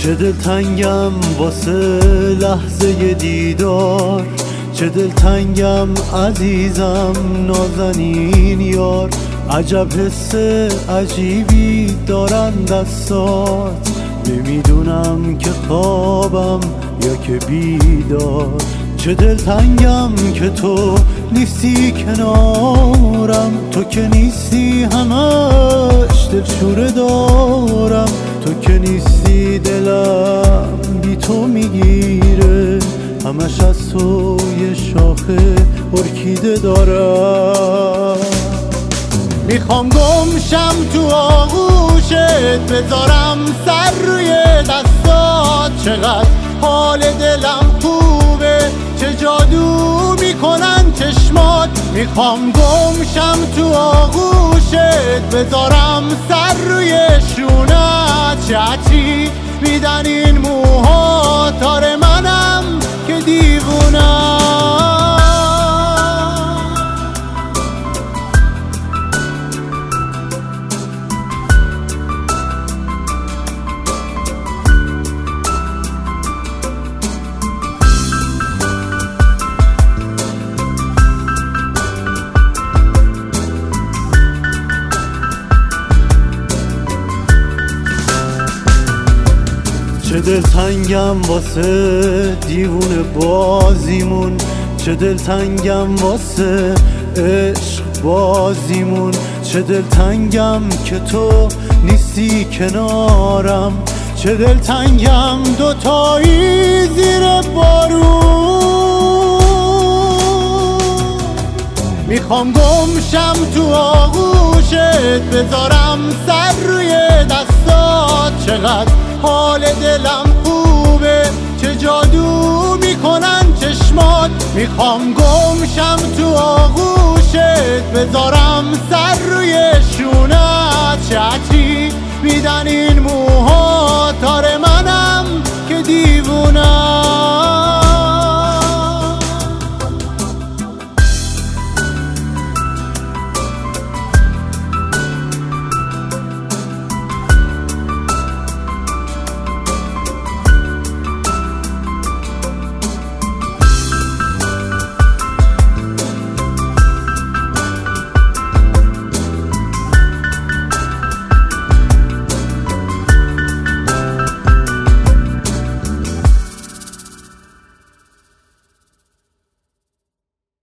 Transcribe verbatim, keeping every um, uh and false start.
چه دلتنگم واسه لحظه دیدار، چه دلتنگم عزیزم نازنین یار. عجب حس عجیبی دارن دستات، نمیدونم که خوابم یا که بیدار. چه دلتنگم که تو نیستی کنارم، تو که نیستی همش دلشوره دارم. تو که نیستی دلم بی تو میگیره، همش از تو یه شاخه ارکیده دارم. میخوام گمشم تو آغوشت، بذارم سر روی دستات. چقدر حال دلم خوبه، چه جادو میکنن چشمات. میخوام گمشم تو آغوشت، بذارم سر روی شونت. چه عطری میدن این موهات، آره منم که دیوونم. چه دلتنگم واسه دیوونه بازیمون، چه دلتنگم واسه عشق بازیمون. چه دلتنگم که تو نیستی کنارم، چه دلتنگم دوتایی زیر بارون. میخوام گمشم تو آغوشت، بذارم سر روی دستات. چقدر حال دلم خوبه، چه جادو میکنن چشمات. میخوام گمشم تو آغوشت، بذارم سر روی شونت. چه عطری میدن این موهات، آره منم که دیوونم.